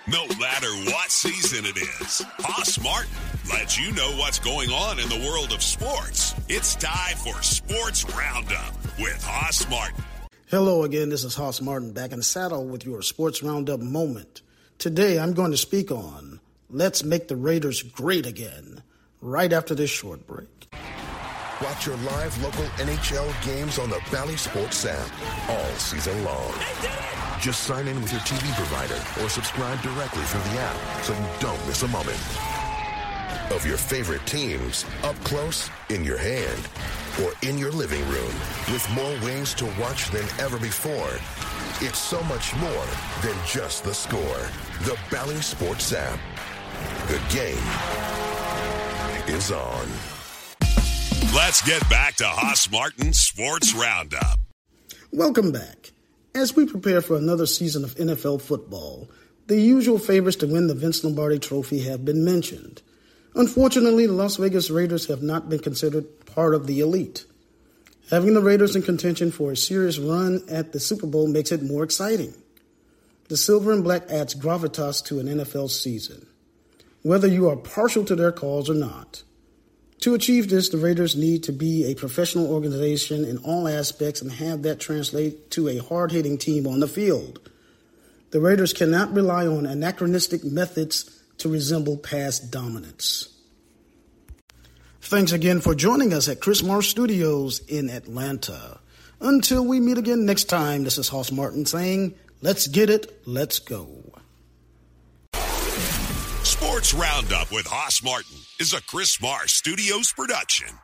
No matter what season it is, Hoss Martin lets you know what's going on in the world of sports. It's time for Sports Roundup with Hoss Martin. Hello again, this is Hoss Martin back in the saddle with your Sports Roundup moment. Today I'm going to speak on Let's Make the Raiders Great Again, right after this short break. Watch your live local NHL games on the Bally Sports app all season long. Just sign in with your TV provider or subscribe directly through the app so you don't miss a moment of your favorite teams up close, in your hand, or in your living room. With more ways to watch than ever before, it's so much more than just the score. The Bally Sports app. The game is on. Let's get back to Hoss Martin's Sports Roundup. Welcome back. As we prepare for another season of NFL football, the usual favorites to win the Vince Lombardi Trophy have been mentioned. Unfortunately, the Las Vegas Raiders have not been considered part of the elite. Having the Raiders in contention for a serious run at the Super Bowl makes it more exciting. The silver and black adds gravitas to an NFL season, whether you are partial to their cause or not. To achieve this, the Raiders need to be a professional organization in all aspects and have that translate to a hard-hitting team on the field. The Raiders cannot rely on anachronistic methods to resemble past dominance. Thanks again for joining us at Chris Marsh Studios in Atlanta. Until we meet again next time, this is Hoss Martin saying, let's get it, let's go. Sports Roundup with Hoss Martin is a Chris Marsh Studios production.